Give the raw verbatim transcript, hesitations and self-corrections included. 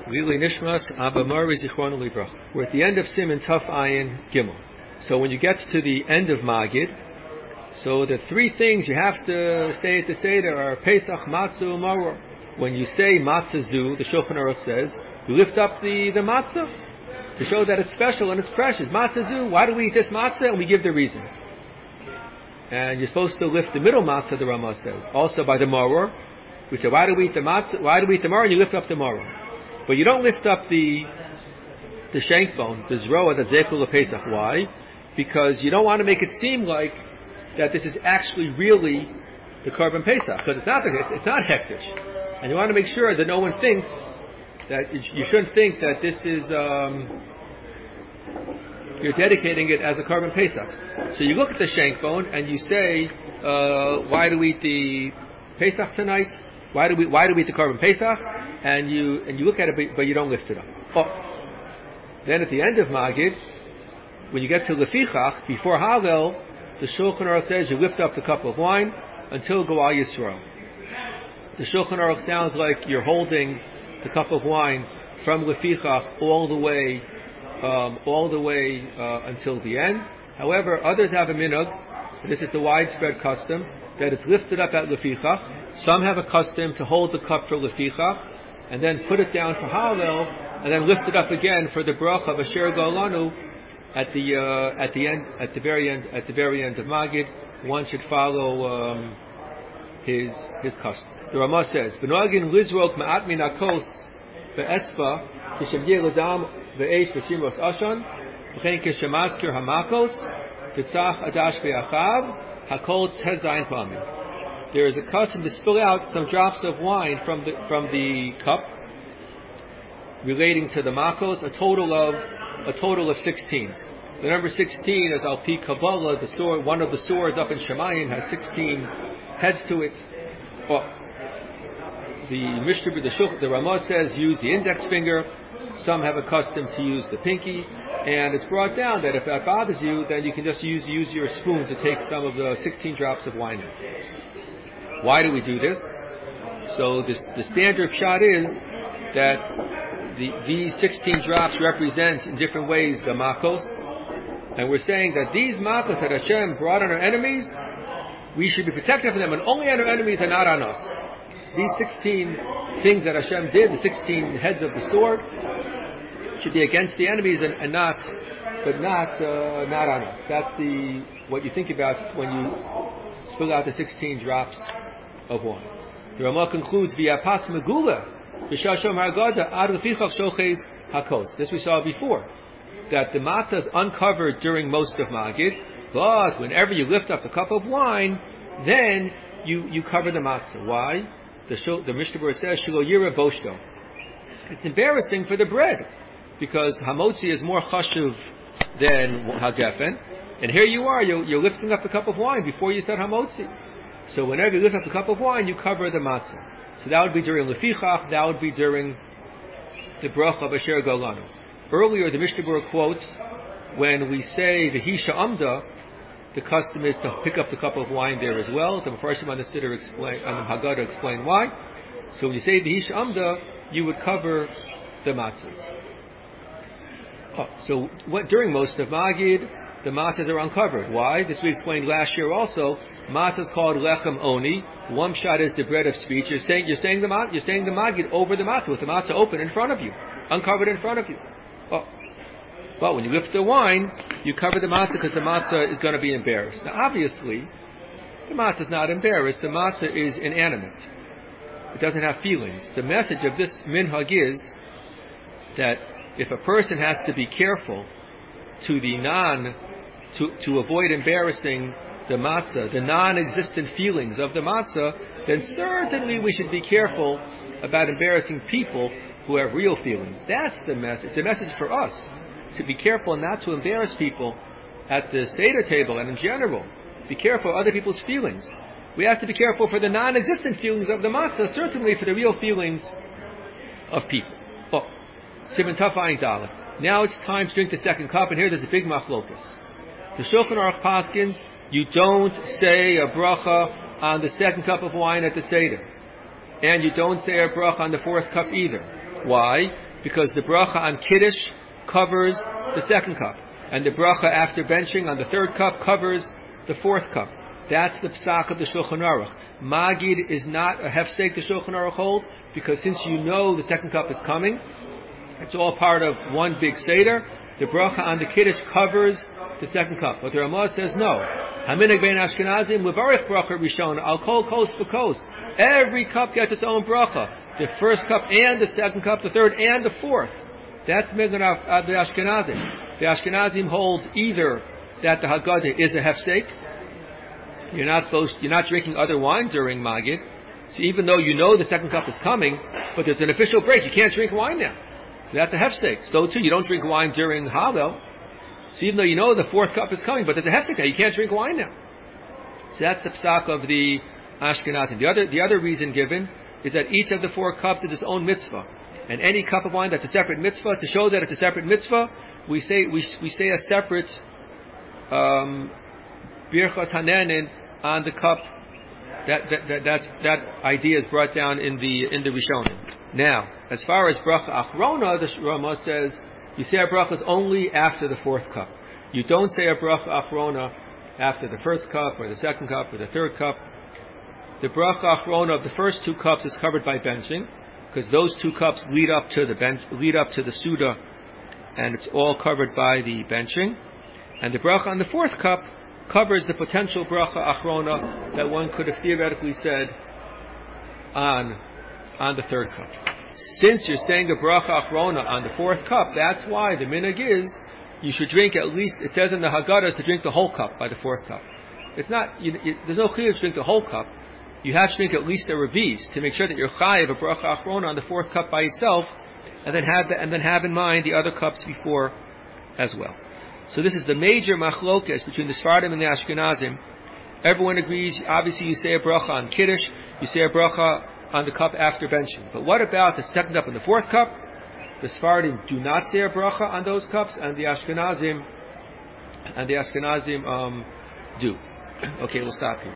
Lili Nishmas Abba Mari Zichron Librach. We're at the end of Siman Taf Ayin Gimel. So when you get to the end of Magid, so the three things you have to say at the Seder are Pesach, Matzah, Maror. When you say Matzah Zu, the Shulchan Aruch says, you lift up the, the Matzah to show that it's special and it's precious. Matzah Zu, why do we eat this Matzah? And we give the reason. And you're supposed to lift the middle Matzah, the Ramah says. Also by the Maror. We say, why do we eat the Matzah? Why do we eat the Maror? And you lift up the Maror. But you don't lift up the the shank bone, the Zroa, the Zekul Pesach. Why? Because you don't want to make it seem like that this is actually really the Korban Pesach, because it's not. It's, it's not hektish, and you want to make sure that no one thinks that you shouldn't think that this is um, you're dedicating it as a Korban Pesach. So you look at the shank bone and you say, uh, "Why do we eat the Pesach tonight? Why do we Why do we eat the Korban Pesach?" And you and you look at it, but, but you don't lift it up. Oh. Then at the end of Magid, when you get to Lefichach, before Hallel, the Shulchan Aruch says you lift up the cup of wine until Goal Yisrael. The Shulchan Aruch sounds like you're holding the cup of wine from Lefichach all the way, um, all the way uh, until the end. However, others have a minhag. This is the widespread custom that it's lifted up at Lefichach. Some have a custom to hold the cup for Lefichach and then put it down for Hallel and then lift it up again for the bracha of Asher Golanu. At the uh, at the end, at the very end, at the very end of Magid, one should follow um, his his custom. The Ramah says, "B'noagin lizrok ma'at min hakos be'etzva kishem yeladam ve'esh v'shimros ashan v'chein kishemaskir hamakos titzach adash be'achav hakol tezayin pamim." There is a custom to spill out some drops of wine from the from the cup, relating to the makos, a total of a total of sixteen. The number sixteen is Al Pi Kabbalah, the sword, one of the swords up in Shemayim has sixteen heads to it. Well, the Mishnah, the Shulchan, the Ramah says use the index finger. Some have a custom to use the pinky, and it's brought down that if that bothers you, then you can just use use your spoon to take some of the sixteen drops of wine out. Why do we do this? So this, the standard shot is that the, these sixteen drops represent in different ways the makos, and we're saying that these makos that Hashem brought on our enemies, we should be protected from them, and only on our enemies and not on us. These sixteen things that Hashem did, the sixteen heads of the sword, should be against the enemies and, and not, but not uh, not on us. That's the what you think about when you spill out the sixteen drops of wine. The Ramah concludes via pas megula b'shashom hargada ad lefichach shoches hakos. This we saw before, that the matzah is uncovered during most of Magid, but whenever you lift up the cup of wine, then you, you cover the matzah. Why? The, the Mishnah Berurah says shelo yira boshto. It's embarrassing for the bread because hamotzi is more chashuv than hagefen, and here you are, you're, you're lifting up the cup of wine before you said hamotzi. So whenever you lift up the cup of wine, you cover the matzah. So that would be during Lefichach, that would be during the bracha of Asher Golanu. Earlier, the Mishnah Berurah quotes, when we say the Hisha Amda, the custom is to pick up the cup of wine there as well. The Mefarshim on the Siddur explain, on the Haggadah explain why. So when you say the Hisha Amda, you would cover the matzahs. Oh, so what, during most of Magid, the matzahs are uncovered. Why? This we explained last year also. Matzah is called lechem oni. One shot is the bread of speech. You're saying you're saying the you're saying the magid over the matzah with the matzah open in front of you, uncovered in front of you. Oh. But when you lift the wine, you cover the matzah because the matzah is going to be embarrassed. Now, obviously, the matzah is not embarrassed. The matzah is inanimate. It doesn't have feelings. The message of this minhag is that if a person has to be careful to the non To, to avoid embarrassing the matzah, the non-existent feelings of the matzah, then certainly we should be careful about embarrassing people who have real feelings. That's the message. It's a message for us to be careful not to embarrass people at the Seder table and in general. Be careful of other people's feelings. We have to be careful for the non-existent feelings of the matzah, certainly for the real feelings of people. Oh, Siman Taf Ayin Dalet. Now it's time to drink the second cup, and here there's a big machlokas. The Shulchan Aruch paskins, you don't say a bracha on the second cup of wine at the Seder. And you don't say a bracha on the fourth cup either. Why? because the bracha on Kiddush covers the second cup, and the bracha after benching on the third cup covers the fourth cup. That's the psak of the Shulchan Aruch. Magid is not a hefsek, the Shulchan Aruch holds, because since you know the second cup is coming, it's all part of one big seder. The bracha on the Kiddush covers the second cup. But the Ramah says no. Haminig bein Ashkenazim levarich bracha rishon al kol kos v'kos. Every cup gets its own bracha. The first cup and the second cup, the third and the fourth. That's minhag of the Ashkenazim. The Ashkenazim holds either that the Haggadah is a hefsek. You're not supposed, you're not drinking other wine during Magid. So even though you know the second cup is coming, but there's an official break, you can't drink wine now. So that's a hefsek. So too, you don't drink wine during Hallel. So even though you know the fourth cup is coming, but there's a hefsek now, you can't drink wine now. So that's the psak of the Ashkenazim. The other, the other reason given is that each of the four cups is its own mitzvah. And any cup of wine that's a separate mitzvah, to show that it's a separate mitzvah, we say, we, we say a separate, um, Birchas Hanenin on the cup. That, that, that, that's, that idea is brought down in the, in the Rishonim. Now, as far as bracha achrona, the Ramah says, you say a bracha is only after the fourth cup. You don't say a bracha achrona after the first cup, or the second cup, or the third cup. The bracha achrona of the first two cups is covered by benching, because those two cups lead up to the bench, lead up to the Suda, and it's all covered by the benching. And the bracha on the fourth cup covers the potential bracha achrona that one could have theoretically said on, on the third cup. Since you're saying a bracha achrona on the fourth cup, that's why the minhag is you should drink at least, it says in the Haggadahs to drink the whole cup by the fourth cup. It's not, you, you, there's no chiyuv to drink the whole cup. You have to drink at least a reviz to make sure that you're chayiv a bracha achrona on the fourth cup by itself, and then have the, and then have in mind the other cups before as well. So this is the major machlokes between the Sfardim and the Ashkenazim. Everyone agrees, obviously you say a bracha on Kiddush, you say a bracha on the cup after benching. But what about the second cup and the fourth cup? The Sfardim do not say a bracha on those cups, and the Ashkenazim, and the Ashkenazim um, do. Okay, we'll stop here.